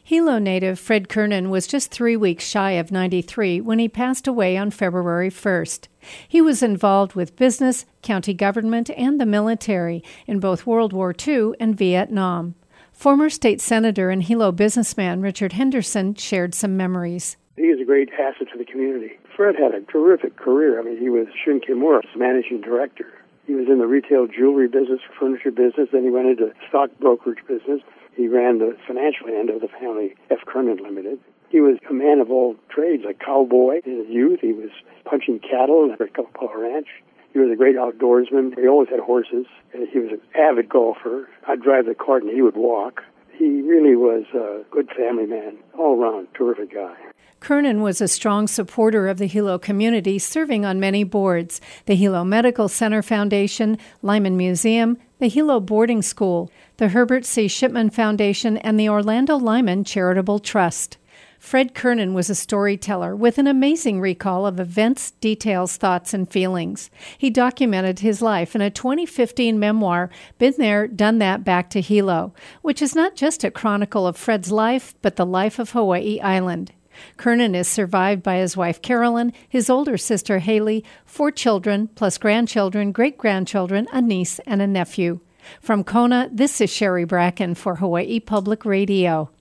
Hilo native Fred Kernan was just 3 weeks shy of 93 when he passed away on February 1st. He was involved with business, county government, and the military in both World War II and Vietnam. Former state senator and Hilo businessman Richard Henderson shared some memories. He is a great asset to the community. Fred had a terrific career. He was Shin Kimura's managing director. He was in the retail jewelry business, furniture business, then he went into stock brokerage business. He ran the financial end of the family F. Kernan Limited. He was a man of all trades, a cowboy in his youth. He was punching cattle at Paw Ranch. He was a great outdoorsman. He always had horses. He was an avid golfer. I'd drive the cart and he would walk. He really was a good family man, all around, terrific guy. Kernan was a strong supporter of the Hilo community, serving on many boards: the Hilo Medical Center Foundation, Lyman Museum, the Hilo Boarding School, the Herbert C. Shipman Foundation, and the Orlando Lyman Charitable Trust. Fred Kernan was a storyteller with an amazing recall of events, details, thoughts, and feelings. He documented his life in a 2015 memoir, Been There, Done That, Back to Hilo, which is not just a chronicle of Fred's life, but the life of Hawaii Island. Kernan is survived by his wife Carolyn, his older sister Haley, 4 children, plus grandchildren, great-grandchildren, a niece, and a nephew. From Kona, this is Sherry Bracken for Hawaii Public Radio.